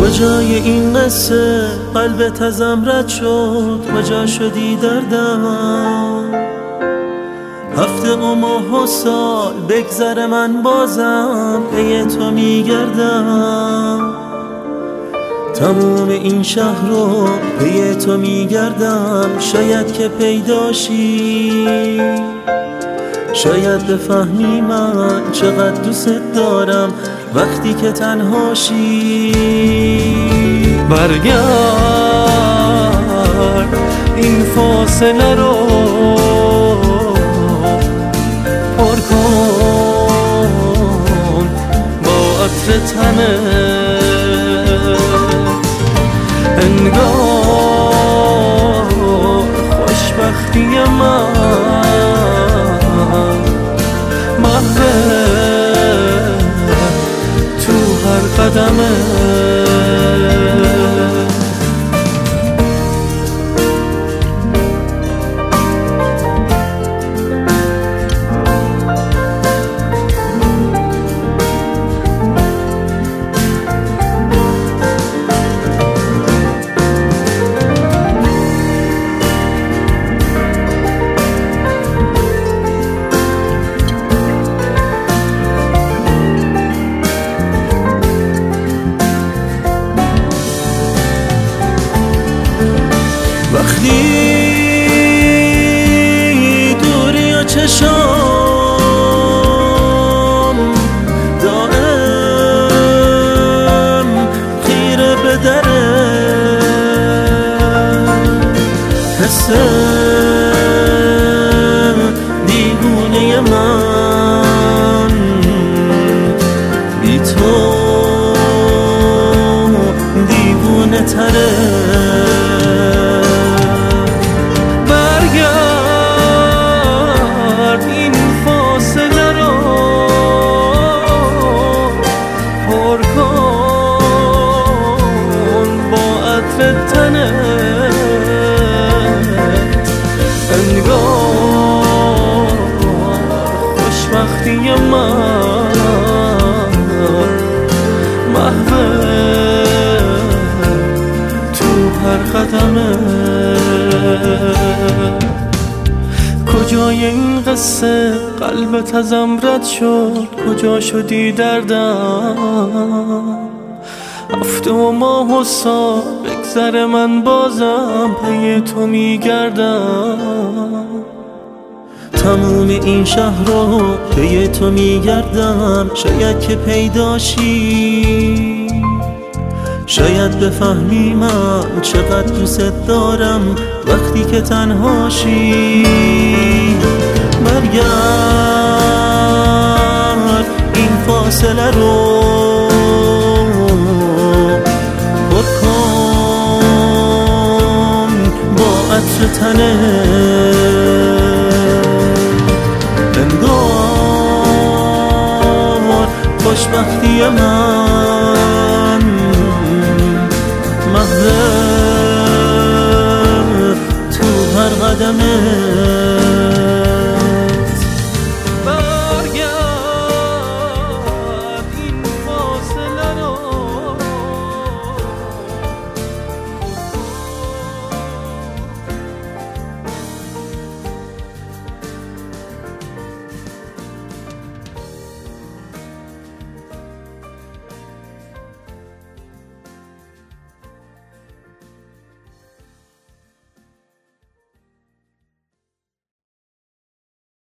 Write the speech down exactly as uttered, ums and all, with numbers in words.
کجای این قصه قلبت ازم رد شد؟ کجا شدی دردم؟ هفته و ماه و سال بگذره من بازم پی تو میگردم. تموم این شهر رو پی تو میگردم، شاید که پیداشی، شاید بفهمی من چقدر دوست دارم وقتی که تنهاشی. برگرد این فاصله رو پر کن با عطر تنت، انگار خوشبختی من محوه تو هر قدمه. وقتی دوری و چشام دائم خیره به دره، حس دیوونه من بی تو دیوونه تره. خوشبختی من محوه تو هر قدمه. کجای این قصه قلبت ازم رد شد؟ کجا شدی دردم؟ هفته و ماه و سال بگذره من بازم پی تو میگردم. تموم این شهر رو پی تو میگردم، شاید که پیداشی، شاید بفهمی من چقدر دوست دارم وقتی که تنهاشی. برگرد این فاصله رو پر کن با عطر تنت، انگار خوشبختی من محوه تو هر قدمه.